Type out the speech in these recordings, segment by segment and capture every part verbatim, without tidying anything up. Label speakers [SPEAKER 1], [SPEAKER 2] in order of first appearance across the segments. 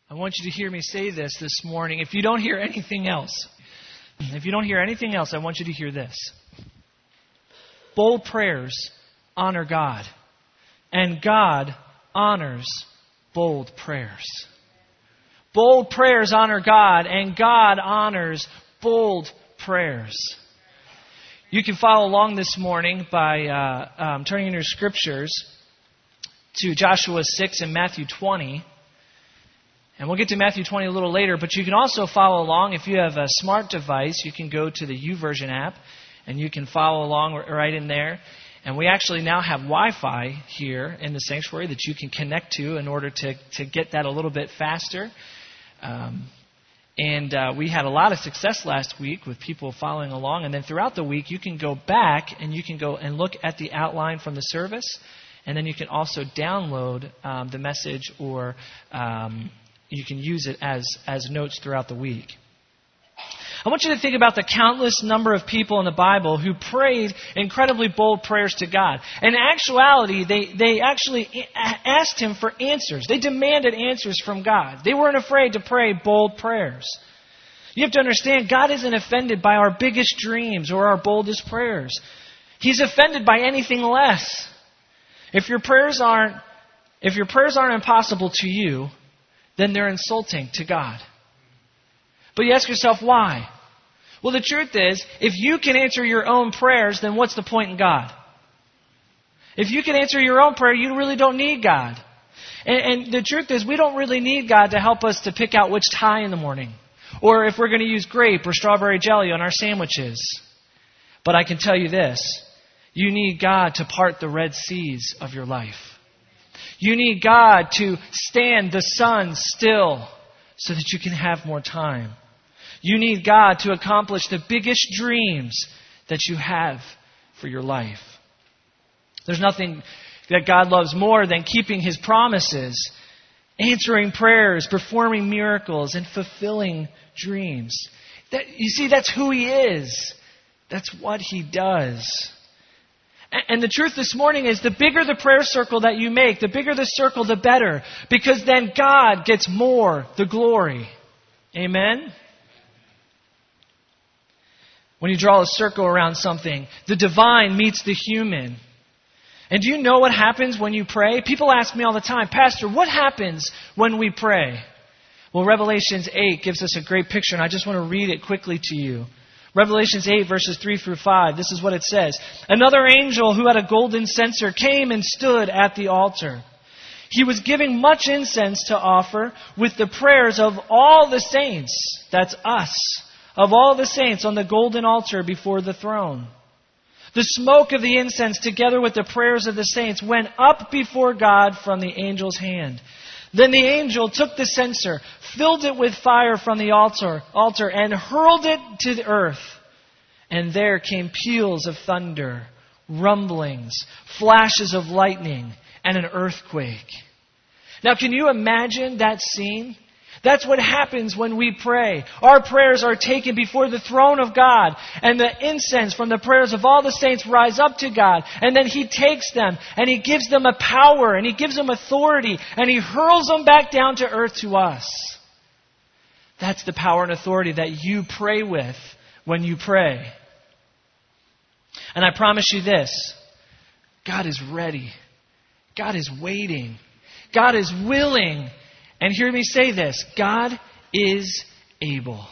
[SPEAKER 1] I want you to hear me say this this morning. If you don't hear anything else, if you don't hear anything else, I want you to hear this. Bold prayers honor God, and God honors bold prayers. Bold prayers honor God, and God honors bold prayers. You can follow along this morning by uh, um, turning in your scriptures to Joshua six and Matthew twenty. And we'll get to Matthew twenty a little later, but you can also follow along. If you have a smart device, you can go to the YouVersion app, and you can follow along right in there. And we actually now have Wi-Fi here in the sanctuary that you can connect to in order to, to get that a little bit faster. Um, and uh, we had a lot of success last week with people following along. And then throughout the week, you can go back and you can go and look at the outline from the service. And then you can also download um, the message or um, you can use it as, as notes throughout the week. I want you to think about the countless number of people in the Bible who prayed incredibly bold prayers to God. In actuality, they, they actually asked Him for answers. They demanded answers from God. They weren't afraid to pray bold prayers. You have to understand, God isn't offended by our biggest dreams or our boldest prayers. He's offended by anything less. If your prayers aren't, if your prayers aren't impossible to you, then they're insulting to God. But you ask yourself, why? Well, the truth is, if you can answer your own prayers, then what's the point in God? If you can answer your own prayer, you really don't need God. And, and the truth is, we don't really need God to help us to pick out which tie in the morning. Or if we're going to use grape or strawberry jelly on our sandwiches. But I can tell you this. You need God to part the Red Seas of your life. You need God to stand the sun still so that you can have more time. You need God to accomplish the biggest dreams that you have for your life. There's nothing that God loves more than keeping His promises, answering prayers, performing miracles, and fulfilling dreams. That, you see, that's who He is. That's what He does. And the truth this morning is the bigger the prayer circle that you make, the bigger the circle, the better. Because then God gets more, the glory. Amen? When you draw a circle around something, the divine meets the human. And do you know what happens when you pray? People ask me all the time, Pastor, what happens when we pray? Well, Revelations eight gives us a great picture, and I just want to read it quickly to you. Revelations eight, verses three through five, this is what it says. Another angel who had a golden censer came and stood at the altar. He was giving much incense to offer with the prayers of all the saints, that's us, of all the saints on the golden altar before the throne. The smoke of the incense together with the prayers of the saints went up before God from the angel's hand. Then the angel took the censer, filled it with fire from the altar, altar, and hurled it to the earth. And there came peals of thunder, rumblings, flashes of lightning, and an earthquake. Now, can you imagine that scene? That's what happens when we pray. Our prayers are taken before the throne of God, and the incense from the prayers of all the saints rise up to God, and then He takes them, and He gives them a power, and He gives them authority, and He hurls them back down to earth to us. That's the power and authority that you pray with when you pray. And I promise you this, God is ready. God is waiting. God is willing. And hear me say this, God is able.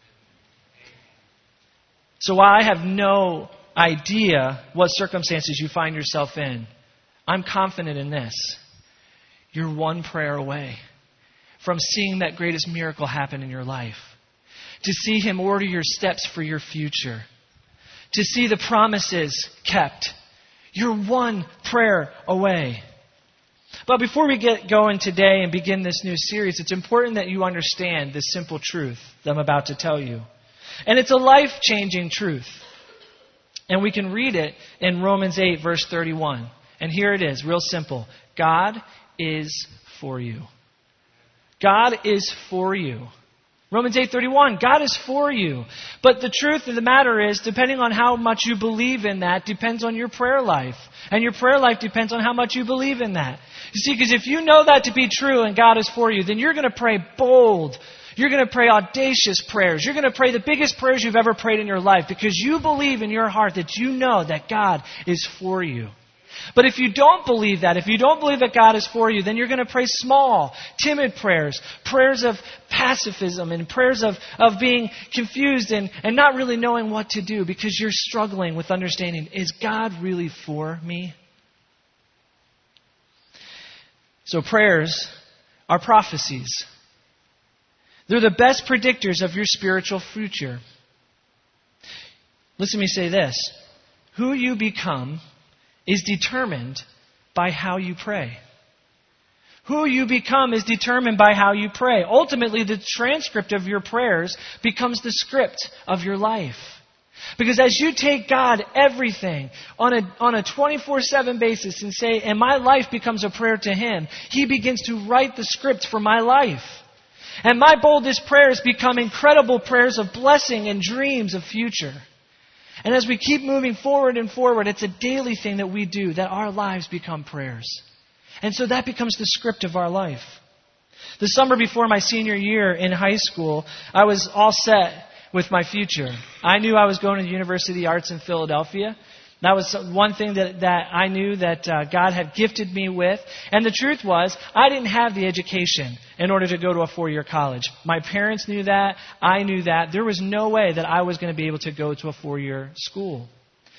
[SPEAKER 1] So while I have no idea what circumstances you find yourself in, I'm confident in this. You're one prayer away from seeing that greatest miracle happen in your life. To see Him order your steps for your future. To see the promises kept. You're one prayer away. But before we get going today and begin this new series, it's important that you understand this simple truth that I'm about to tell you. And it's a life-changing truth. And we can read it in Romans eight, verse thirty-one. And here it is, real simple. God is for you. God is for you. Romans eight thirty-one, God is for you. But the truth of the matter is, depending on how much you believe in that, depends on your prayer life. And your prayer life depends on how much you believe in that. You see, because if you know that to be true and God is for you, then you're going to pray bold. You're going to pray audacious prayers. You're going to pray the biggest prayers you've ever prayed in your life because you believe in your heart that you know that God is for you. But if you don't believe that, if you don't believe that God is for you, then you're going to pray small, timid prayers, prayers of pacifism and prayers of, of being confused and, and not really knowing what to do because you're struggling with understanding, is God really for me? So prayers are prophecies. They're the best predictors of your spiritual future. Listen to me say this. Who you become is determined by how you pray. Who you become is determined by how you pray. Ultimately, the transcript of your prayers becomes the script of your life. Because as you take God everything on a, on a twenty-four seven basis and say, and my life becomes a prayer to Him, He begins to write the script for my life. And my boldest prayers become incredible prayers of blessing and dreams of future. And as we keep moving forward and forward, it's a daily thing that we do, that our lives become prayers. And so that becomes the script of our life. The summer before my senior year in high school, I was all set with my future. I knew I was going to the University of the Arts in Philadelphia. That was one thing that, that I knew that uh, God had gifted me with. And the truth was, I didn't have the education in order to go to a four-year college. My parents knew that. I knew that. There was no way that I was going to be able to go to a four-year school.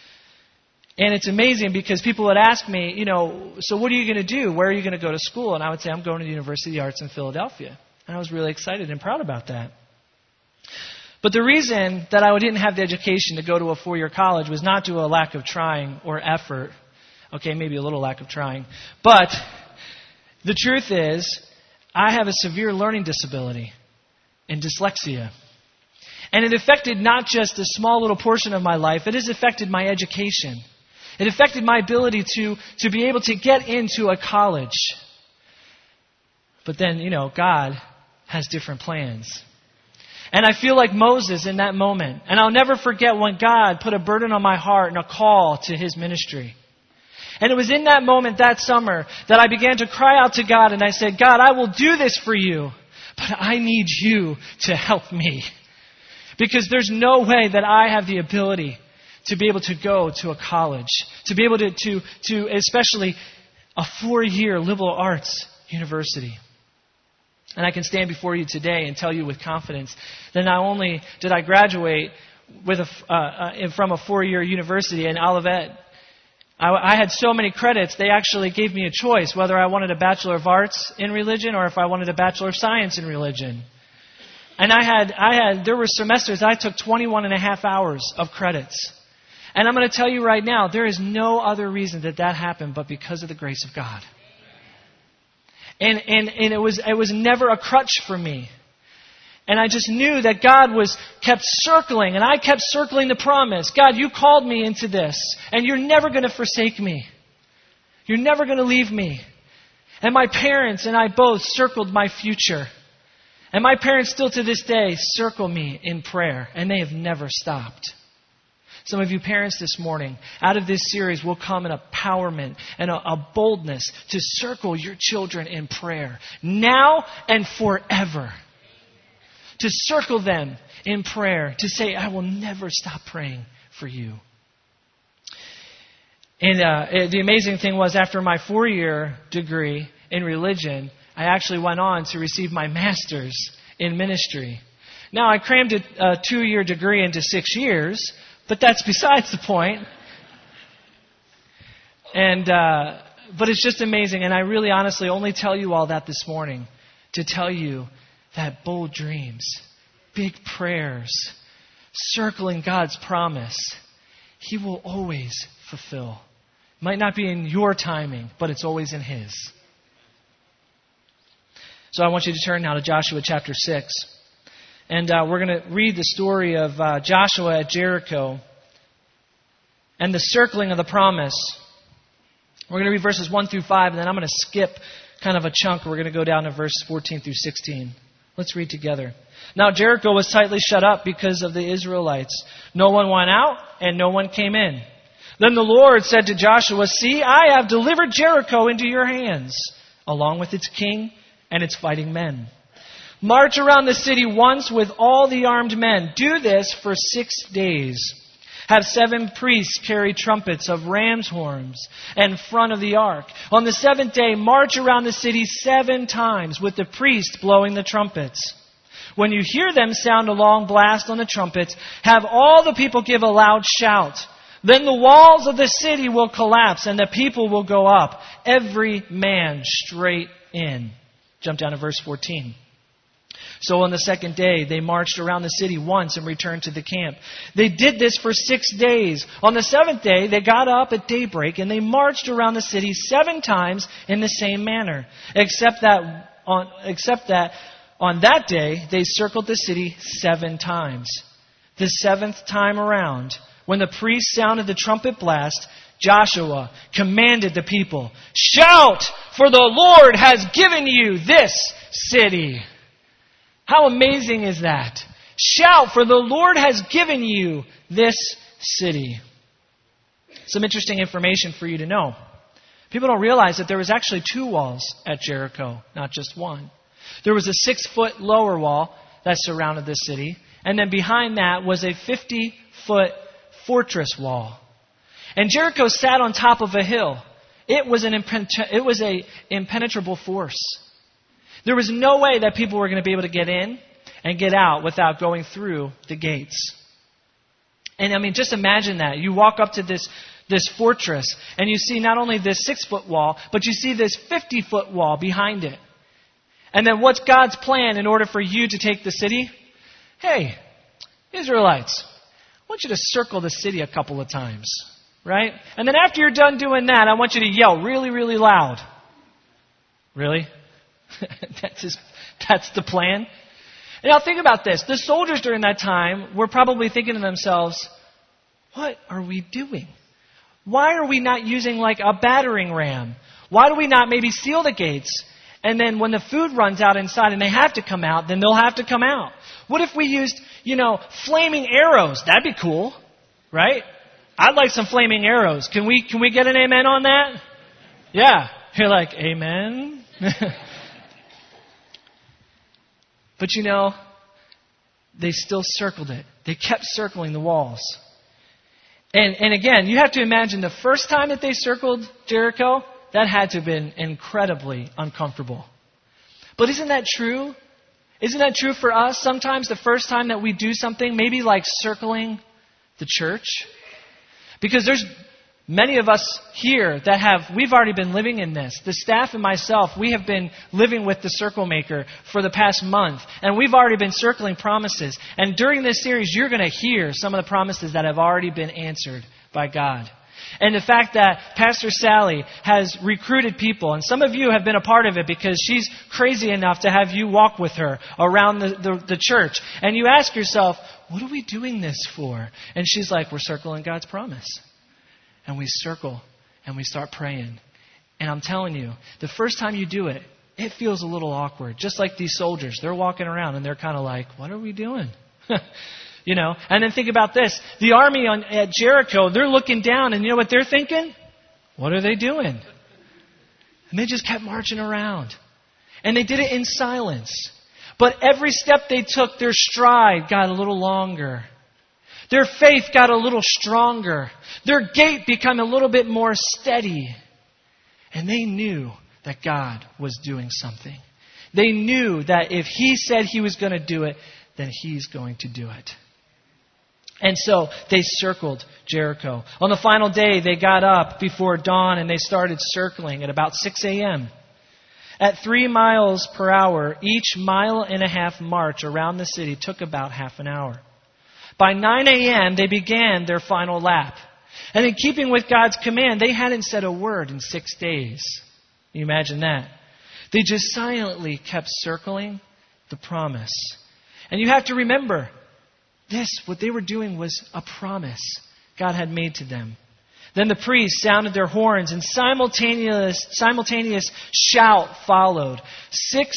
[SPEAKER 1] And it's amazing because people would ask me, you know, so what are you going to do? Where are you going to go to school? And I would say, I'm going to the University of the Arts in Philadelphia. And I was really excited and proud about that. But the reason that I didn't have the education to go to a four-year college was not due to a lack of trying or effort. Okay, maybe a little lack of trying. But the truth is, I have a severe learning disability and dyslexia. And it affected not just a small little portion of my life, it has affected my education. It affected my ability to, to be able to get into a college. But then, you know, God has different plans. And I feel like Moses in that moment. And I'll never forget when God put a burden on my heart and a call to His ministry. And it was in that moment that summer that I began to cry out to God and I said, God, I will do this for you, but I need you to help me. Because there's no way that I have the ability to be able to go to a college, to be able to, to, to especially a four-year liberal arts university. And I can stand before you today and tell you with confidence that not only did I graduate with a, uh, uh, from a four-year university in Olivet, I, I had so many credits, they actually gave me a choice whether I wanted a Bachelor of Arts in religion or if I wanted a Bachelor of Science in religion. And I had, I had, there were semesters I took twenty-one and a half hours of credits. And I'm going to tell you right now, there is no other reason that that happened but because of the grace of God. And, and, and it was, it was never a crutch for me. And I just knew that God was kept circling, and I kept circling the promise. God, you called me into this, and you're never going to forsake me. You're never going to leave me. And my parents and I both circled my future. And my parents still to this day circle me in prayer, and they have never stopped. Some of you parents this morning, out of this series will come an empowerment and a, a boldness to circle your children in prayer, now and forever. To circle them in prayer, to say, I will never stop praying for you. And uh, the amazing thing was, after my four-year degree in religion, I actually went on to receive my master's in ministry. Now, I crammed a, a two-year degree into six years, but that's besides the point. And uh, but it's just amazing. And I really honestly only tell you all that this morning to tell you that bold dreams, big prayers, circling God's promise, He will always fulfill. Might not be in your timing, but it's always in His. So I want you to turn now to Joshua chapter six. And uh, we're going to read the story of uh, Joshua at Jericho and the circling of the promise. We're going to read verses one through five, and then I'm going to skip kind of a chunk. We're going to go down to verses fourteen through sixteen. Let's read together. Now Jericho was tightly shut up because of the Israelites. No one went out and no one came in. Then the Lord said to Joshua, "See, I have delivered Jericho into your hands, along with its king and its fighting men. March around the city once with all the armed men. Do this for six days. Have seven priests carry trumpets of ram's horns in front of the ark. On the seventh day, march around the city seven times with the priests blowing the trumpets. When you hear them sound a long blast on the trumpets, have all the people give a loud shout. Then the walls of the city will collapse and the people will go up, every man straight in." Jump down to verse fourteen. So on the second day, they marched around the city once and returned to the camp. They did this for six days. On the seventh day, they got up at daybreak and they marched around the city seven times in the same manner, except that on, except that on that day, they circled the city seven times. The seventh time around, when the priest sounded the trumpet blast, Joshua commanded the people, "Shout, for the Lord has given you this city." How amazing is that? Shout, for the Lord has given you this city. Some interesting information for you to know. People don't realize that there was actually two walls at Jericho, not just one. There was a six-foot lower wall that surrounded the city, and then behind that was a fifty-foot fortress wall. And Jericho sat on top of a hill. It was an impenetra- it was a impenetrable force. There was no way that people were going to be able to get in and get out without going through the gates. And I mean, just imagine that. You walk up to this, this fortress and you see not only this six-foot wall, but you see this fifty-foot wall behind it. And then what's God's plan in order for you to take the city? Hey, Israelites, I want you to circle the city a couple of times, right? And then after you're done doing that, I want you to yell really, really loud. Really? that's his, that's the plan? And now think about this. The soldiers during that time were probably thinking to themselves, what are we doing? Why are we not using like a battering ram? Why do we not maybe seal the gates? And then when the food runs out inside and they have to come out, then they'll have to come out. What if we used, you know, flaming arrows? That'd be cool, right? I'd like some flaming arrows. Can we, can we get an amen on that? Yeah. You're like, amen? But you know, they still circled it. They kept circling the walls. And, and again, you have to imagine the first time that they circled Jericho, that had to have been incredibly uncomfortable. But isn't that true? Isn't that true for us? Sometimes the first time that we do something, maybe like circling the church. Because there's many of us here that have, we've already been living in this. The staff and myself, we have been living with the Circle Maker for the past month. And we've already been circling promises. And during this series, you're going to hear some of the promises that have already been answered by God. And the fact that Pastor Sally has recruited people, and some of you have been a part of it because she's crazy enough to have you walk with her around the, the, the church. And you ask yourself, what are we doing this for? And she's like, we're circling God's promise. And we circle and we start praying. And I'm telling you, the first time you do it, it feels a little awkward. Just like these soldiers. They're walking around and they're kind of like, what are we doing? You know, and then think about this. The army on, at Jericho, they're looking down and you know what they're thinking? What are they doing? And they just kept marching around. And they did it in silence. But every step they took, their stride got a little longer. Their faith got a little stronger. Their gait became a little bit more steady. And they knew that God was doing something. They knew that if He said He was going to do it, then He's going to do it. And so they circled Jericho. On the final day, they got up before dawn and they started circling at about six a.m. At three miles per hour, each mile and a half march around the city took about half an hour. By nine a.m., they began their final lap. And in keeping with God's command, they hadn't said a word in six days. Can you imagine that? They just silently kept circling the promise. And you have to remember, this, what they were doing was a promise God had made to them. Then the priests sounded their horns and simultaneous, simultaneous shout followed. six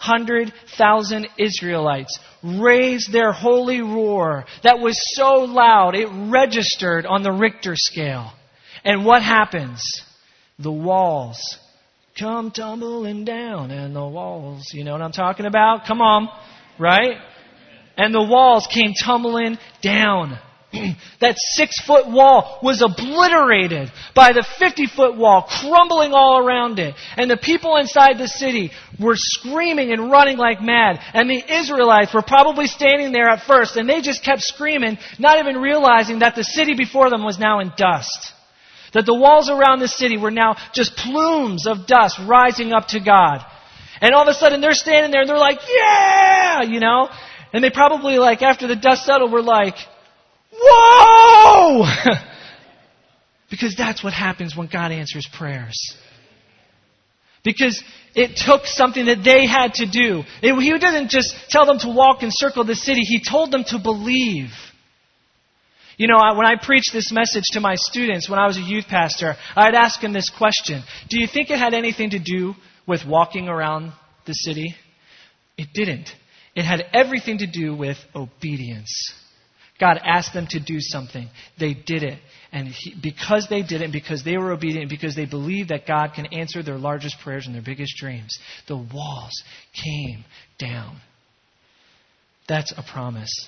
[SPEAKER 1] hundred thousand Israelites raised their holy roar that was so loud it registered on the Richter scale. And what happens? The walls come tumbling down, and the walls, you know what I'm talking about? Come on, right? And the walls came tumbling down. That six-foot wall was obliterated by the fifty-foot wall, crumbling all around it. And the people inside the city were screaming and running like mad. And the Israelites were probably standing there at first, and they just kept screaming, not even realizing that the city before them was now in dust. That the walls around the city were now just plumes of dust rising up to God. And all of a sudden they're standing there and they're like, yeah, you know. And they probably, like, after the dust settled, were like, whoa! Because that's what happens when God answers prayers. Because it took something that they had to do. It, he didn't just tell them to walk and circle the city. He told them to believe. You know, when I preached this message to my students when I was a youth pastor, I'd ask them this question. Do you think it had anything to do with walking around the city? It didn't. It had everything to do with obedience. God asked them to do something. They did it. And he, because they did it, and because they were obedient, because they believed that God can answer their largest prayers and their biggest dreams, the walls came down. That's a promise.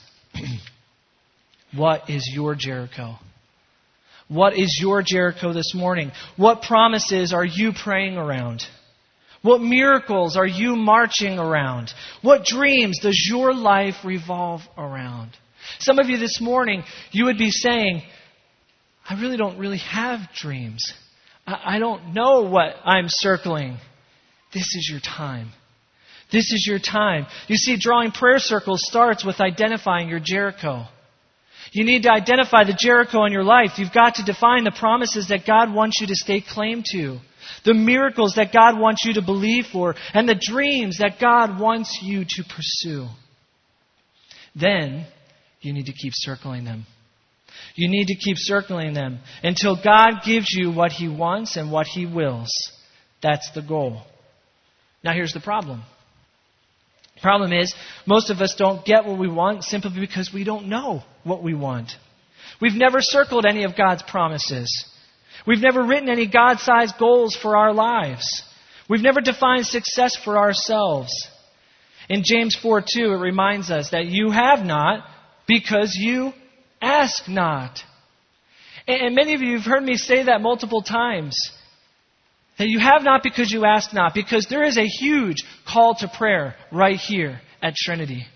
[SPEAKER 1] What is your Jericho? What is your Jericho this morning? What promises are you praying around? What miracles are you marching around? What dreams does your life revolve around? Some of you this morning, you would be saying, I really don't really have dreams. I, I don't know what I'm circling. This is your time. This is your time. You see, drawing prayer circles starts with identifying your Jericho. You need to identify the Jericho in your life. You've got to define the promises that God wants you to stake claim to, the miracles that God wants you to believe for, and the dreams that God wants you to pursue. Then you need to keep circling them. You need to keep circling them until God gives you what He wants and what He wills. That's the goal. Now here's the problem. The problem is, most of us don't get what we want simply because we don't know what we want. We've never circled any of God's promises. We've never written any God-sized goals for our lives. We've never defined success for ourselves. In James four two, it reminds us that you have not because you ask not. And many of you have heard me say that multiple times. That you have not because you ask not. Because there is a huge call to prayer right here at Trinity.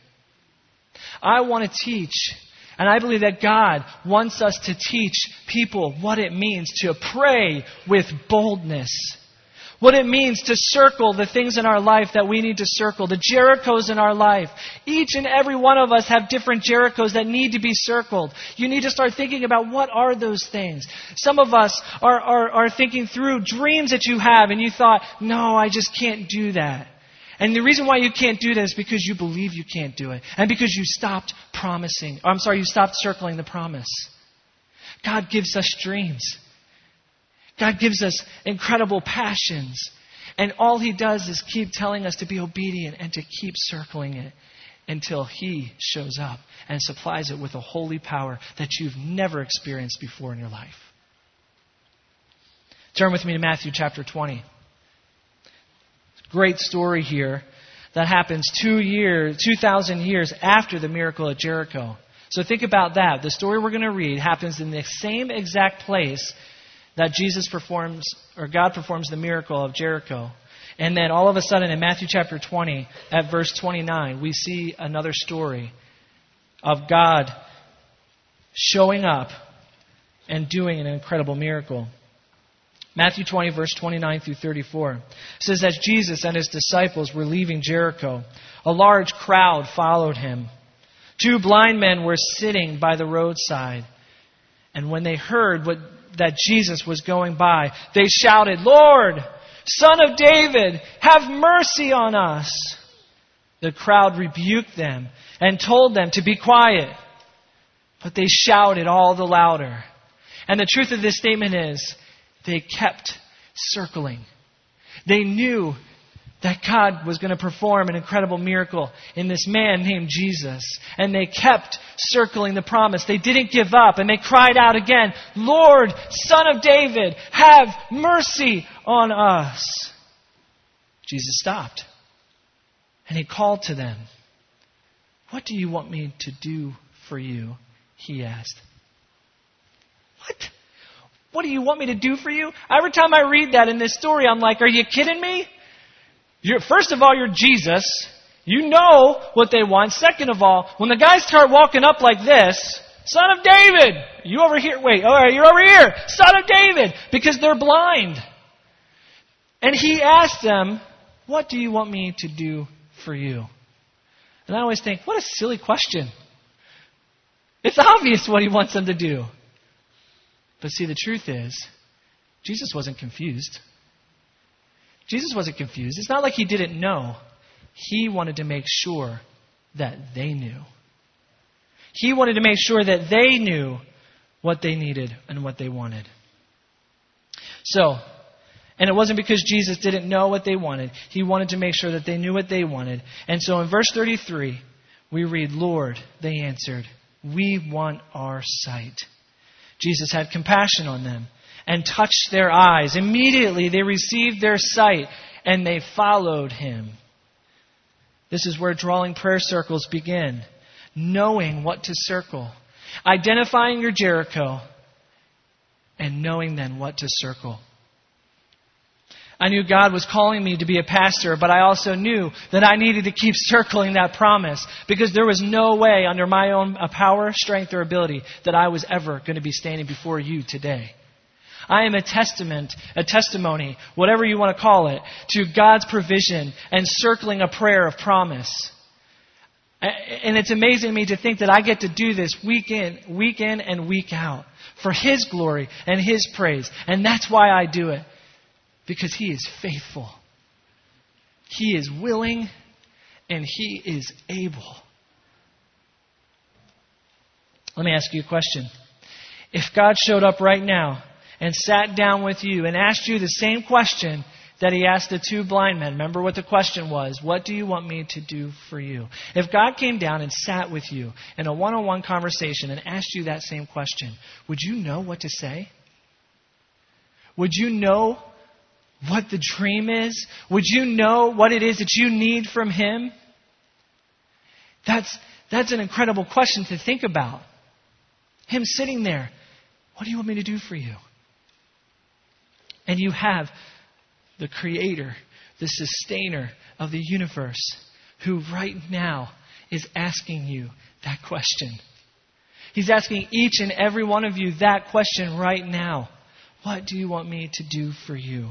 [SPEAKER 1] I want to teach, and I believe that God wants us to teach people what it means to pray with boldness. What it means to circle the things in our life that we need to circle. The Jerichos in our life. Each and every one of us have different Jerichos that need to be circled. You need to start thinking about what are those things. Some of us are, are, are thinking through dreams that you have and you thought, no, I just can't do that. And the reason why you can't do that is because you believe you can't do it. And because you stopped promising. Or I'm sorry, you stopped circling the promise. God gives us dreams. God gives us incredible passions. And all He does is keep telling us to be obedient and to keep circling it until He shows up and supplies it with a holy power that you've never experienced before in your life. Turn with me to Matthew chapter twenty. Great story here that happens two years, two thousand years after the miracle at Jericho. So think about that. The story we're going to read happens in the same exact place that Jesus performs, or God performs the miracle of Jericho. And then all of a sudden in Matthew chapter twenty, at verse twenty-nine, we see another story of God showing up and doing an incredible miracle. Matthew twenty, verse twenty-nine through thirty-four says, as Jesus and His disciples were leaving Jericho, a large crowd followed Him. Two blind men were sitting by the roadside. And when they heard what that Jesus was going by, they shouted, Lord, Son of David, have mercy on us. The crowd rebuked them and told them to be quiet. But they shouted all the louder. And the truth of this statement is, they kept circling. They knew that God was going to perform an incredible miracle in this man named Jesus. And they kept circling the promise. They didn't give up, and they cried out again, Lord, Son of David, have mercy on us. Jesus stopped, and he called to them. What do you want me to do for you? He asked. What? What do you want me to do for you? Every time I read that in this story, I'm like, are you kidding me? You're, first of all, you're Jesus. You know what they want. Second of all, when the guys start walking up like this, Son of David, you over here. Wait, all right, you're over here. Son of David, because they're blind. And he asked them, what do you want me to do for you? And I always think, what a silly question. It's obvious what he wants them to do. But see, the truth is, Jesus wasn't confused. Jesus wasn't confused. It's not like he didn't know. He wanted to make sure that they knew. He wanted to make sure that they knew what they needed and what they wanted. So, and it wasn't because Jesus didn't know what they wanted. He wanted to make sure that they knew what they wanted. And so in verse thirty-three, we read, Lord, they answered, we want our sight. Jesus had compassion on them and touched their eyes. Immediately they received their sight and they followed him. This is where drawing prayer circles begin. Knowing what to circle. Identifying your Jericho and knowing then what to circle. I knew God was calling me to be a pastor, but I also knew that I needed to keep circling that promise because there was no way under my own power, strength, or ability that I was ever going to be standing before you today. I am a testament, a testimony, whatever you want to call it, to God's provision and circling a prayer of promise. And it's amazing to me to think that I get to do this week in, week in and week out for His glory and His praise. And that's why I do it. Because He is faithful. He is willing and He is able. Let me ask you a question. If God showed up right now and sat down with you and asked you the same question that He asked the two blind men. Remember what the question was. What do you want me to do for you? If God came down and sat with you in a one-on-one conversation and asked you that same question, would you know what to say? Would you know what the dream is? Would you know what it is that you need from Him? That's, that's an incredible question to think about. Him sitting there. What do you want me to do for you? And you have the Creator, the Sustainer of the universe, who right now is asking you that question. He's asking each and every one of you that question right now. What do you want me to do for you?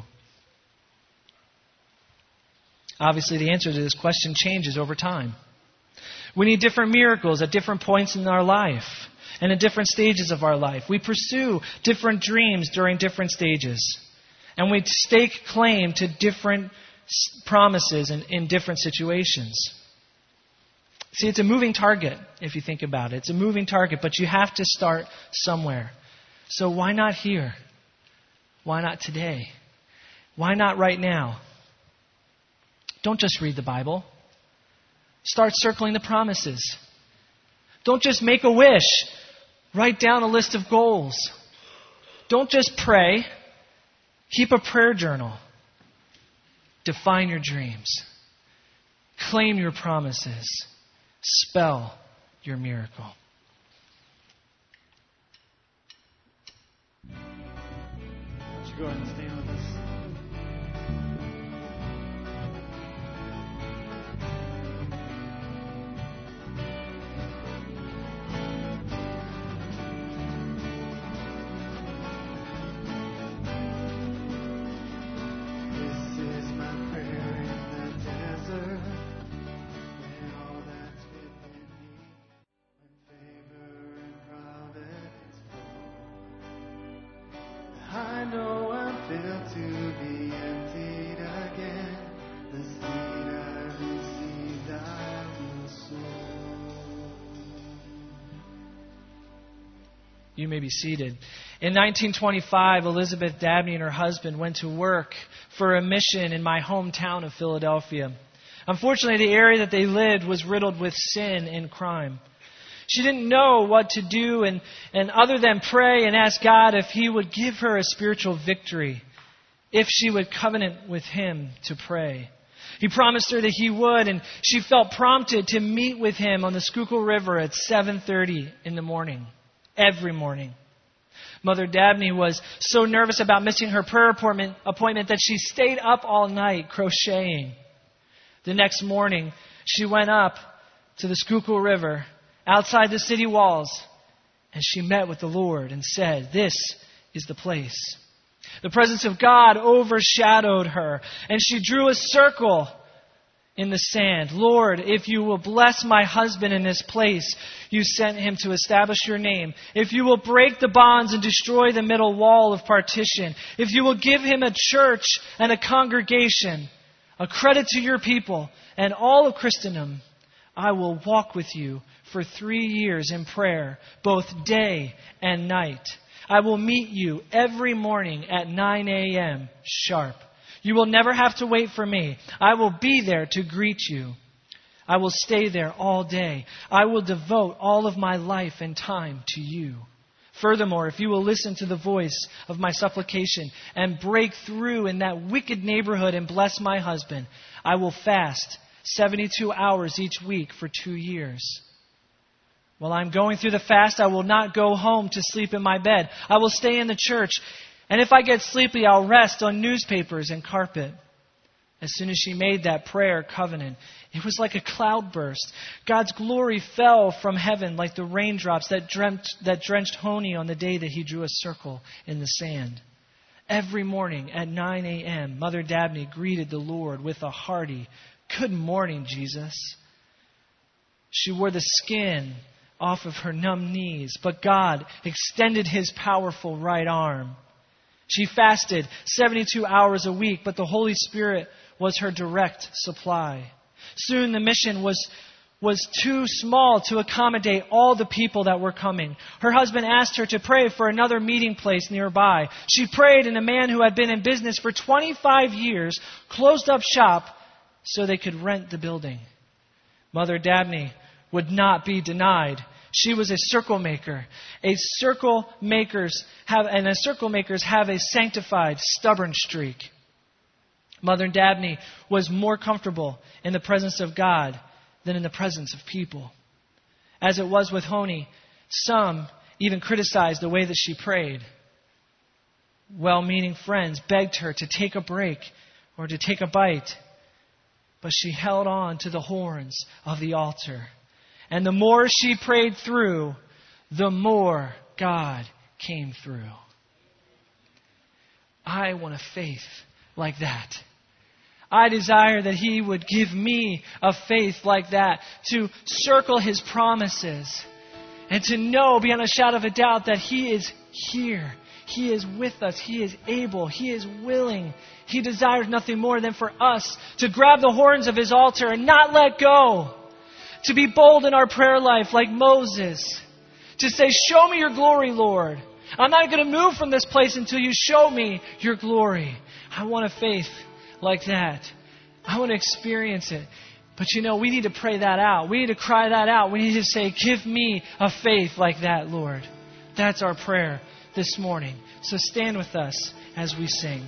[SPEAKER 1] Obviously, the answer to this question changes over time. We need different miracles at different points in our life and at different stages of our life. We pursue different dreams during different stages. And we stake claim to different promises in, in different situations. See, it's a moving target, if you think about it. It's a moving target, but you have to start somewhere. So why not here? Why not today? Why not right now? Don't just read the Bible. Start circling the promises. Don't just make a wish. Write down a list of goals. Don't just pray. Keep a prayer journal. Define your dreams. Claim your promises. Spell your miracle. Why don't you go ahead and stand with us? I know I'm You may be seated. In nineteen twenty-five, Elizabeth Dabney and her husband went to work for a mission in my hometown of Philadelphia. Unfortunately, the area that they lived was riddled with sin and crime. She didn't know what to do and, and other than pray and ask God if He would give her a spiritual victory, if she would covenant with Him to pray. He promised her that He would, and she felt prompted to meet with Him on the Schuylkill River at seven thirty in the morning, every morning. Mother Dabney was so nervous about missing her prayer appointment, appointment that she stayed up all night crocheting. The next morning, she went up to the Schuylkill River, outside the city walls, and she met with the Lord and said, "This is the place." The presence of God overshadowed her, and she drew a circle in the sand. "Lord, if you will bless my husband in this place you sent him to establish your name, if you will break the bonds and destroy the middle wall of partition, if you will give him a church and a congregation, a credit to your people and all of Christendom, I will walk with you for three years in prayer, both day and night. I will meet you every morning at nine a.m. sharp. You will never have to wait for me. I will be there to greet you. I will stay there all day. I will devote all of my life and time to you. Furthermore, if you will listen to the voice of my supplication and break through in that wicked neighborhood and bless my husband, I will fast seventy-two hours each week for two years. While I'm going through the fast, I will not go home to sleep in my bed. I will stay in the church. And if I get sleepy, I'll rest on newspapers and carpet." As soon as she made that prayer covenant, it was like a cloudburst. God's glory fell from heaven like the raindrops that drenched, that drenched Honey on the day that he drew a circle in the sand. Every morning at nine a.m., Mother Dabney greeted the Lord with a hearty, "Good morning, Jesus." She wore the skin off of her numb knees, but God extended His powerful right arm. She fasted seventy-two hours a week, but the Holy Spirit was her direct supply. Soon the mission was, was too small to accommodate all the people that were coming. Her husband asked her to pray for another meeting place nearby. She prayed, and a man who had been in business for twenty-five years closed up shop so they could rent the building. Mother Dabney would not be denied. She was a circle maker. A circle makers have, and a circle makers have a sanctified, stubborn streak. Mother Dabney was more comfortable in the presence of God than in the presence of people. As it was with Honey, some even criticized the way that she prayed. Well-meaning friends begged her to take a break or to take a bite, but she held on to the horns of the altar. And the more she prayed through, the more God came through. I want a faith like that. I desire that He would give me a faith like that, to circle His promises and to know beyond a shadow of a doubt that He is here. He is with us. He is able. He is willing. He desires nothing more than for us to grab the horns of His altar and not let go. To be bold in our prayer life like Moses. To say, "Show me your glory, Lord. I'm not going to move from this place until you show me your glory." I want a faith like that. I want to experience it. But you know, we need to pray that out. We need to cry that out. We need to say, "Give me a faith like that, Lord." That's our prayer this morning. So stand with us as we sing.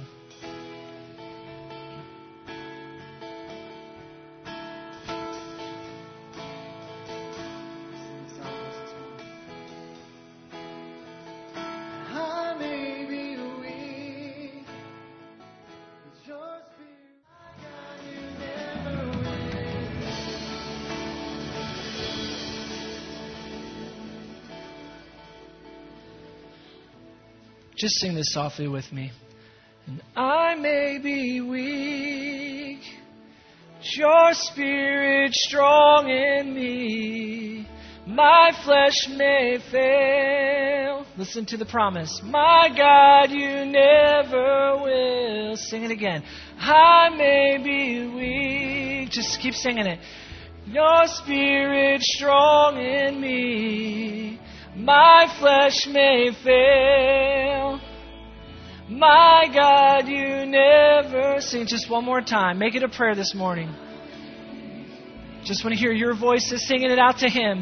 [SPEAKER 1] Just sing this softly with me. And I may be weak, your Spirit strong in me. My flesh may fail. Listen to the promise. My God, you never will. Sing it again. I may be weak. Just keep singing it. Your Spirit strong in me. My flesh may fail. My God, you never... Sing just one more time. Make it a prayer this morning. Just want to hear your voices singing it out to Him.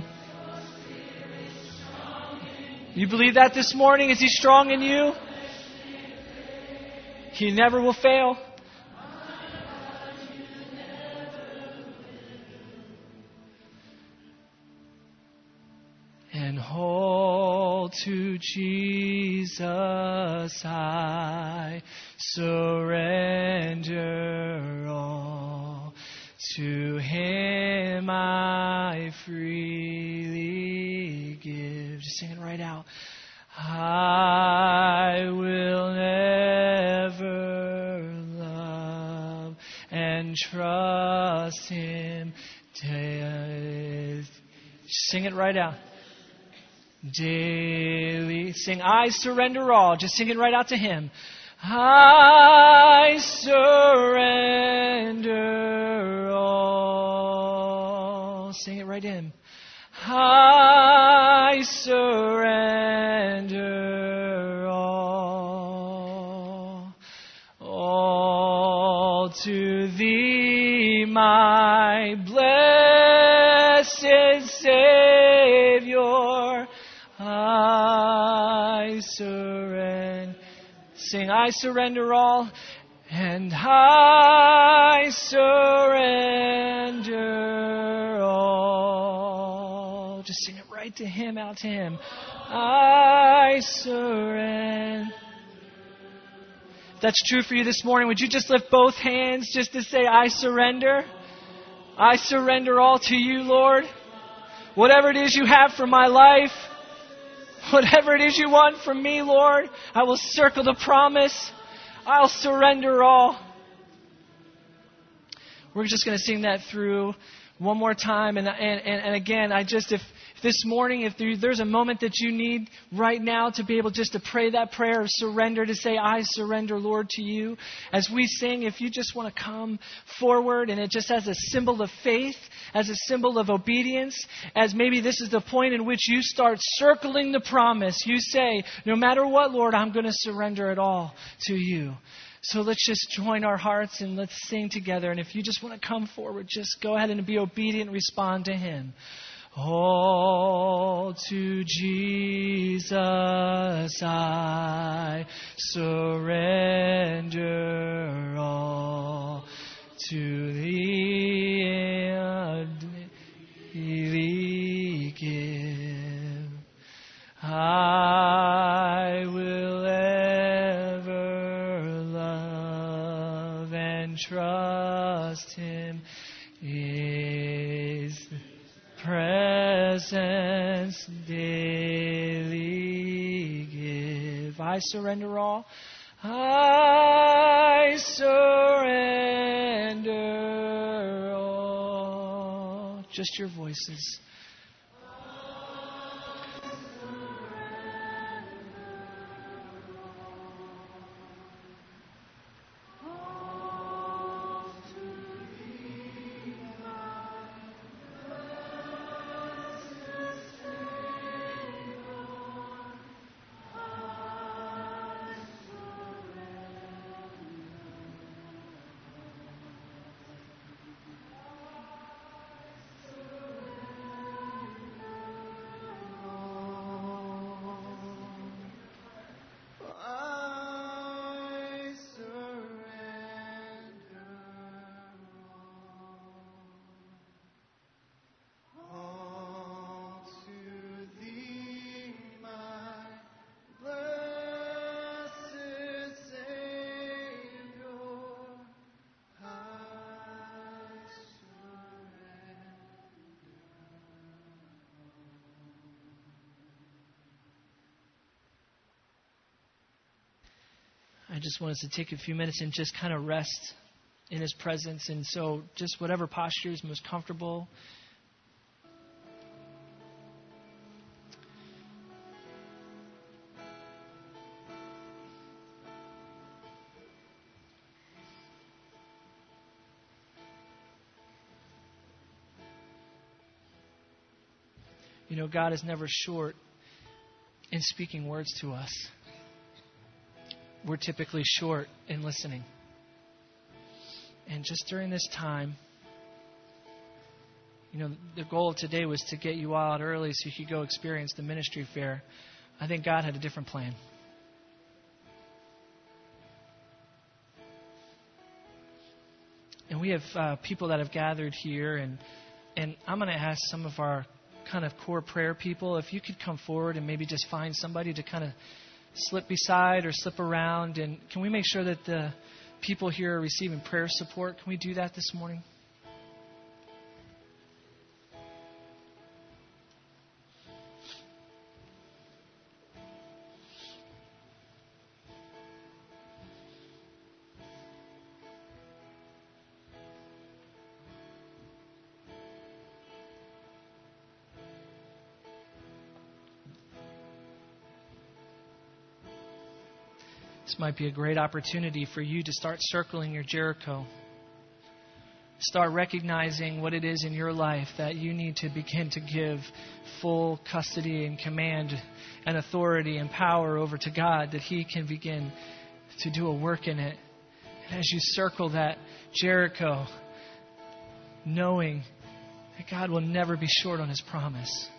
[SPEAKER 1] You believe that this morning? Is He strong in you? He never will fail. And hold to Jesus I surrender all. To Him I freely give. Just sing it right out. I will never love and trust Him. Just sing it right out. Daily. Sing, I surrender all. Just sing it right out to Him. I surrender all. Sing it right to Him. I surrender all. All to Thee, my blessed Savior. I surrender. Sing, I surrender all. And I surrender all. Just sing it right to Him, out to Him. I surrender. If that's true for you this morning, would you just lift both hands just to say, I surrender? I surrender all to You, Lord. Whatever it is You have for my life, whatever it is You want from me, Lord, I will circle the promise. I'll surrender all. We're just going to sing that through one more time. And, and, and again, I just, if, if this morning, if there, there's a moment that you need right now to be able just to pray that prayer of surrender, to say, I surrender, Lord, to You. As we sing, if you just want to come forward, and it just as a symbol of faith, as a symbol of obedience, as maybe this is the point in which you start circling the promise. You say, no matter what, Lord, I'm going to surrender it all to You. So let's just join our hearts and let's sing together. And if you just want to come forward, just go ahead and be obedient and respond to Him. All to Jesus I surrender all. To Thee I give. I will ever love and trust Him. His presence daily give. I surrender all. I surrender all. Just your voices. I just want us to take a few minutes and just kind of rest in His presence. And so just whatever posture is most comfortable. You know, God is never short in speaking words to us. We're typically short in listening. And just during this time, you know, the goal of today was to get you all out early so you could go experience the ministry fair. I think God had a different plan. And we have uh, people that have gathered here, and and I'm going to ask some of our kind of core prayer people, if you could come forward and maybe just find somebody to kind of slip beside or slip around. And can we make sure that the people here are receiving prayer support? Can we do that this morning? This might be a great opportunity for you to start circling your Jericho. Start recognizing what it is in your life that you need to begin to give full custody and command and authority and power over to God, that He can begin to do a work in it. And as you circle that Jericho, knowing that God will never be short on His promise.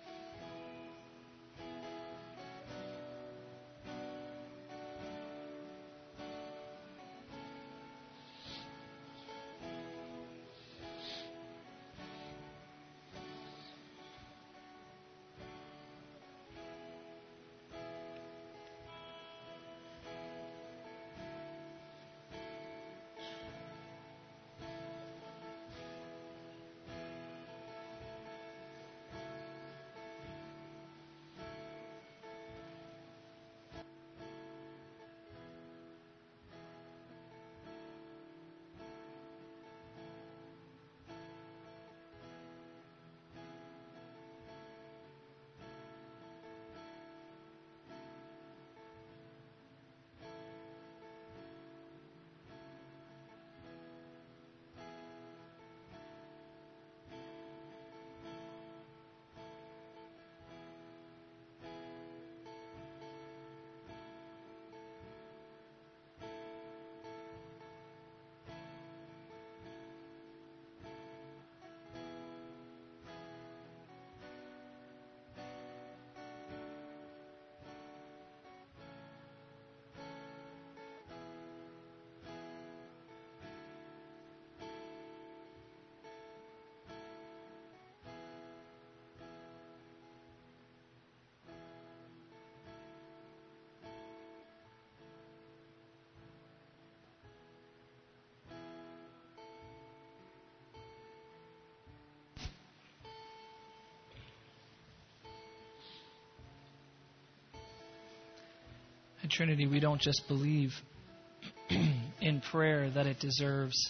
[SPEAKER 1] At Trinity, we don't just believe in prayer that it deserves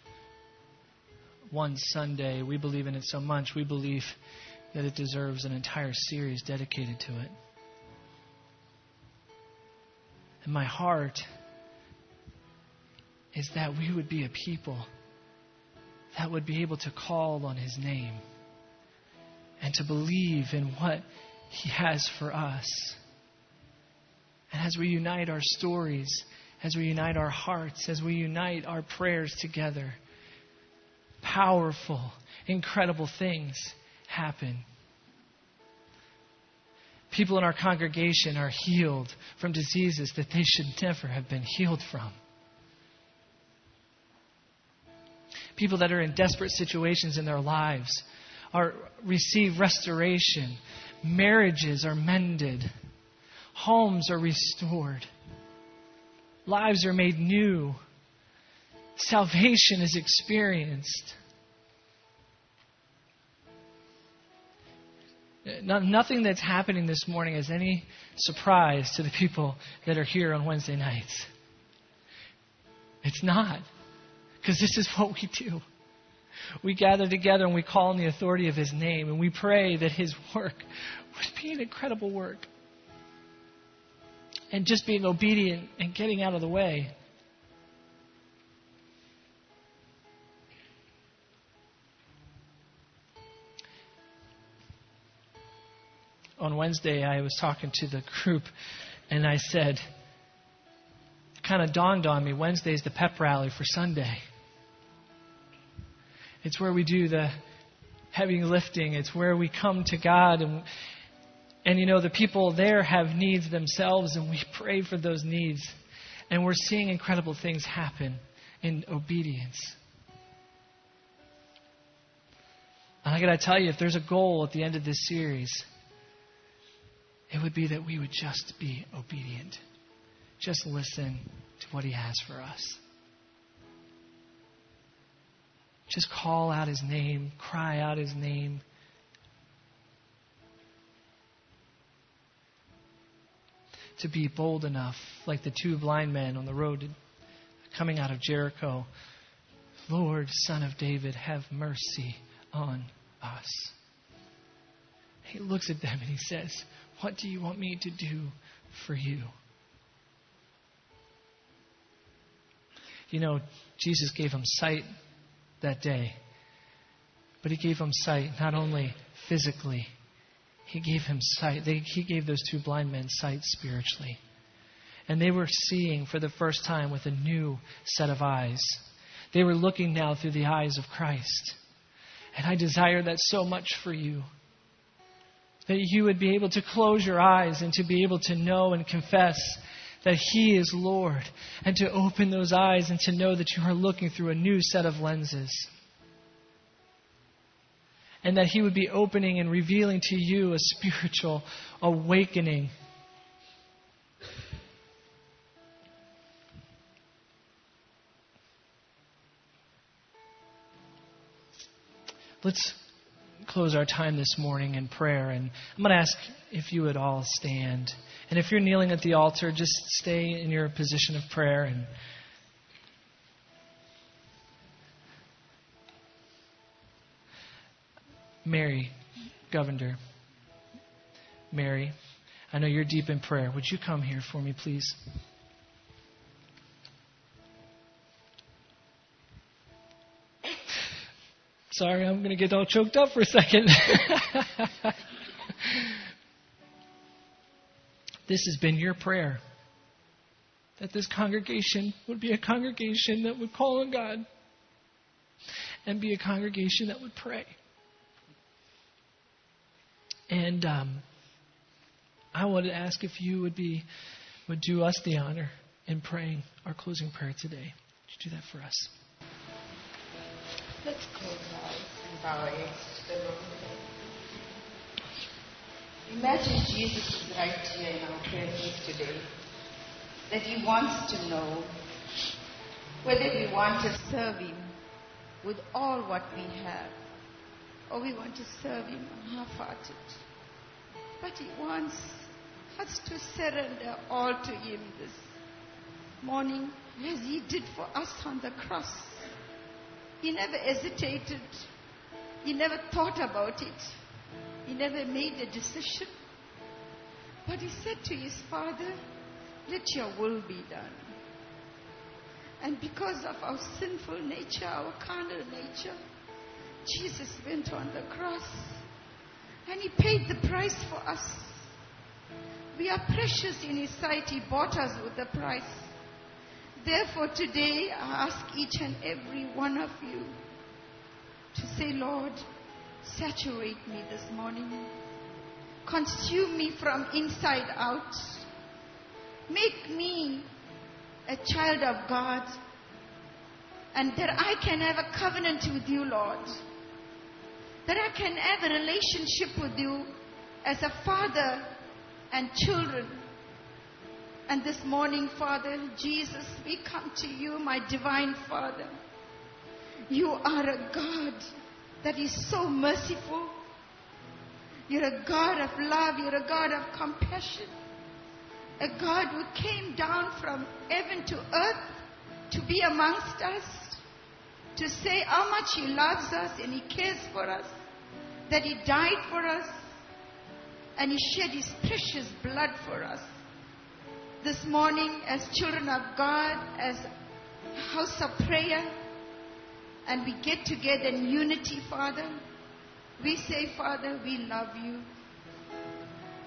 [SPEAKER 1] one Sunday. We believe in it so much, we believe that it deserves an entire series dedicated to it. And my heart is that we would be a people that would be able to call on His name and to believe in what He has for us. And as we unite our stories, as we unite our hearts, as we unite our prayers together, powerful, incredible things happen. People in our congregation are healed from diseases that they should never have been healed from. People that are in desperate situations in their lives are receive restoration. Marriages are mended. Homes are restored. Lives are made new. Salvation is experienced. No, nothing that's happening this morning is any surprise to the people that are here on Wednesday nights. It's not. Because this is what we do. We gather together and we call on the authority of His name, and we pray that His work would be an incredible work. And just being obedient and getting out of the way. on Wednesday, I was talking to the group, and I said, it kind of dawned on me, Wednesday's the pep rally for Sunday. It's where we do the heavy lifting. It's where we come to God. And, and you know, the people there have needs themselves, and we pray for those needs. And we're seeing incredible things happen in obedience. And I got to tell you, if there's a goal at the end of this series, it would be that we would just be obedient. Just listen to what He has for us. Just call out His name, cry out His name. To be bold enough, like the two blind men on the road coming out of Jericho. Lord, Son of David, have mercy on us. He looks at them and He says, what do you want me to do for you? You know, Jesus gave them sight that day. But He gave them sight not only physically. He gave him sight. They, he gave those two blind men sight spiritually. And they were seeing for the first time with a new set of eyes. They were looking now through the eyes of Christ. And I desire that so much for you. That you would be able to close your eyes and to be able to know and confess that He is Lord. And to open those eyes and to know that you are looking through a new set of lenses. And that He would be opening and revealing to you a spiritual awakening. Let's close our time this morning in prayer. And I'm going to ask if you would all stand. And if you're kneeling at the altar, just stay in your position of prayer. And Mary, Governor, Mary, I know you're deep in prayer. Would you come here for me, please? Sorry, I'm going to get all choked up for a second. This has been your prayer. That this congregation would be a congregation that would call on God. And be a congregation that would pray. And um, I wanted to ask if you would be, would do us the honor in praying our closing prayer today. Would you do that for us?
[SPEAKER 2] Let's close our eyes and bow our heads to the Lord. Imagine Jesus is right here in our presence today. That He wants to know whether we want to serve Him with all what we have, or we want to serve Him half-hearted. But He wants us to surrender all to Him this morning, as He did for us on the cross. He never hesitated. He never thought about it. He never made a decision. But He said to His Father, let your will be done. And because of our sinful nature, our carnal nature, Jesus went on the cross. And He paid the price for us. We are precious in His sight. He bought us with a price. Therefore today I ask each and every one of you to say, Lord, saturate me this morning. Consume me from inside out. Make me a child of God. And that I can have a covenant with you, Lord. That I can have a relationship with you as a father and children. And this morning, Father, Jesus, we come to you, my divine Father. You are a God that is so merciful. You're a God of love. You're a God of compassion. A God who came down from heaven to earth to be amongst us. To say how much He loves us and He cares for us. That He died for us. And He shed His precious blood for us. This morning, as children of God, as a house of prayer, and we get together in unity, Father, we say, Father, we love you.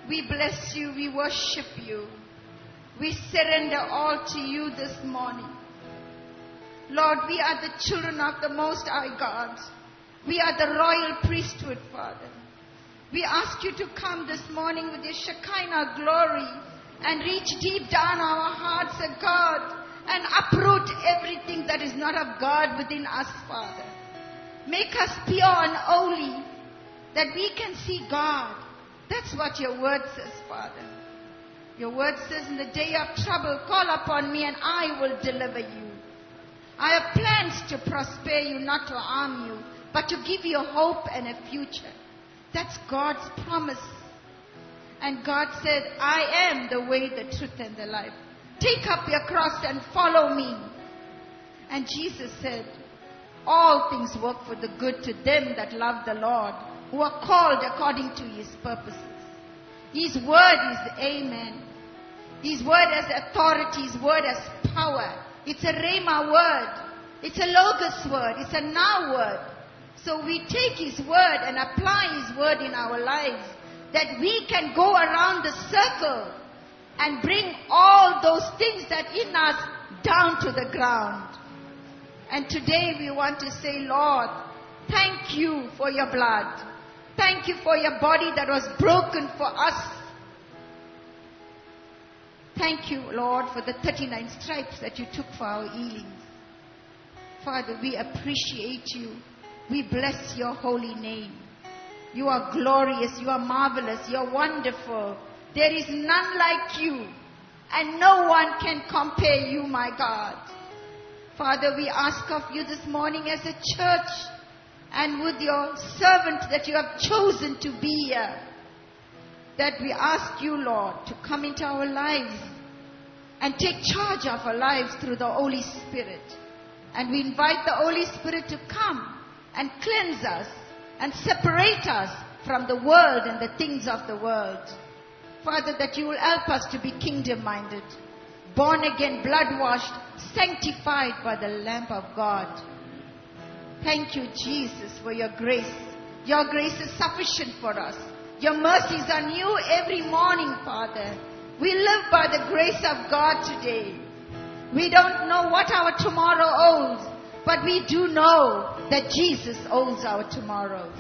[SPEAKER 2] We bless you. We worship you. We surrender all to you this morning. Lord, we are the children of the Most High God. We are the royal priesthood, Father. We ask you to come this morning with your Shekinah glory and reach deep down our hearts, O God, and uproot everything that is not of God within us, Father. Make us pure and holy, that we can see God. That's what your word says, Father. Your word says, in the day of trouble, call upon me and I will deliver you. I have plans to prosper you, not to harm you, but to give you hope and a future. That's God's promise. And God said, I am the way, the truth, and the life. Take up your cross and follow me. And Jesus said, all things work for the good to them that love the Lord, who are called according to his purposes. His word is amen. His word has authority. His word has power. It's a Rhema word. It's a Logos word. It's a now word. So we take his word and apply his word in our lives, that we can go around the circle and bring all those things that in us down to the ground. And today we want to say, Lord, thank you for your blood. Thank you for your body that was broken for us. Thank you, Lord, for the thirty-nine stripes that you took for our healings. Father, we appreciate you. We bless your holy name. You are glorious. You are marvelous. You are wonderful. There is none like you. And no one can compare you, my God. Father, we ask of you this morning as a church and with your servant that you have chosen to be here, that we ask you, Lord, to come into our lives and take charge of our lives through the Holy Spirit. And we invite the Holy Spirit to come and cleanse us and separate us from the world and the things of the world. Father, that you will help us to be kingdom-minded, born again, blood-washed, sanctified by the Lamb of God. Thank you, Jesus, for your grace. Your grace is sufficient for us. Your mercies are new every morning, Father. We live by the grace of God today. We don't know what our tomorrow holds, but we do know that Jesus owns our tomorrows.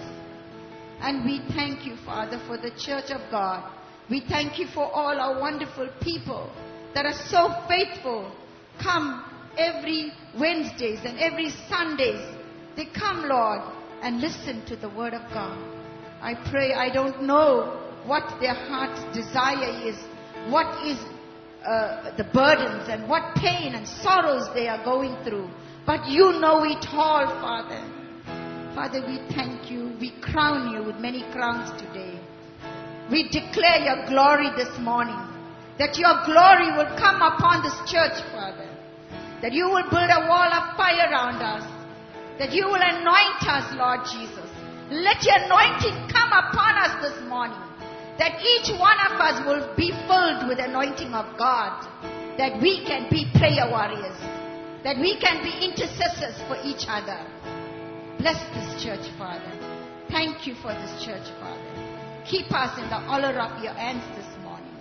[SPEAKER 2] And we thank you, Father, for the church of God. We thank you for all our wonderful people that are so faithful. Come every Wednesdays and every Sundays. They come, Lord, and listen to the word of God. I pray, I don't know what their heart's desire is, what is uh, the burdens and what pain and sorrows they are going through. But you know it all, Father. Father, we thank you. We crown you with many crowns today. We declare your glory this morning. That your glory will come upon this church, Father. That you will build a wall of fire around us. That you will anoint us, Lord Jesus. Let your anointing come upon us this morning. That each one of us will be filled with the anointing of God. That we can be prayer warriors. That we can be intercessors for each other. Bless this church, Father. Thank you for this church, Father. Keep us in the honor of your hands this morning.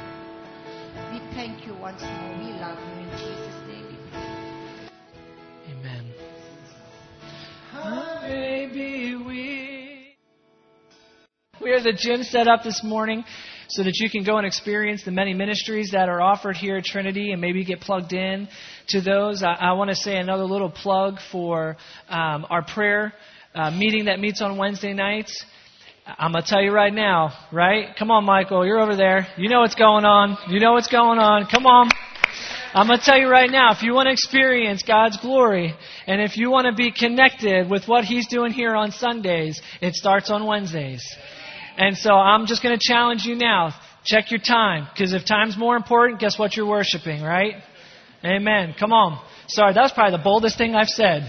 [SPEAKER 2] We thank you once more. We love you. In Jesus' name we pray.
[SPEAKER 1] Amen. I may be weak. We have the gym set up this morning so that you can go and experience the many ministries that are offered here at Trinity and maybe get plugged in to those. I, I want to say another little plug for um, our prayer uh, meeting that meets on Wednesday nights. I'm going to tell you right now, right? Come on, Michael. You're over there. You know what's going on. You know what's going on. Come on. I'm going to tell you right now, if you want to experience God's glory and if you want to be connected with what He's doing here on Sundays, it starts on Wednesdays. And so I'm just going to challenge you now. Check your time. Because if time's more important, guess what you're worshiping, right? Amen. Come on. Sorry, that was probably the boldest thing I've said.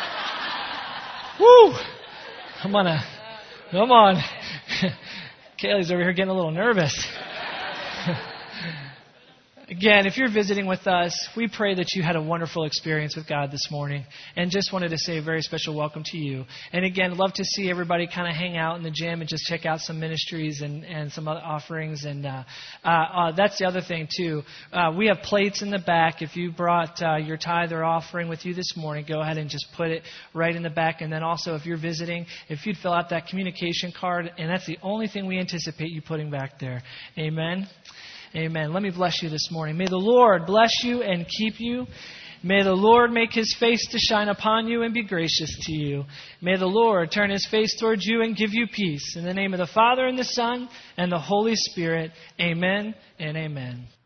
[SPEAKER 1] Woo! I'm going to... Come on. Kaylee's over here getting a little nervous. Again, if you're visiting with us, we pray that you had a wonderful experience with God this morning, and just wanted to say a very special welcome to you. And again, love to see everybody kind of hang out in the gym and just check out some ministries and, and some other offerings. And uh, uh, uh, that's the other thing, too. Uh, we have plates in the back. If you brought uh, your tithe or offering with you this morning, go ahead and just put it right in the back. And then also, if you're visiting, if you'd fill out that communication card, and that's the only thing we anticipate you putting back there. Amen. Amen. Let me bless you this morning. May the Lord bless you and keep you. May the Lord make His face to shine upon you and be gracious to you. May the Lord turn His face towards you and give you peace. In the name of the Father and the Son and the Holy Spirit. Amen and amen.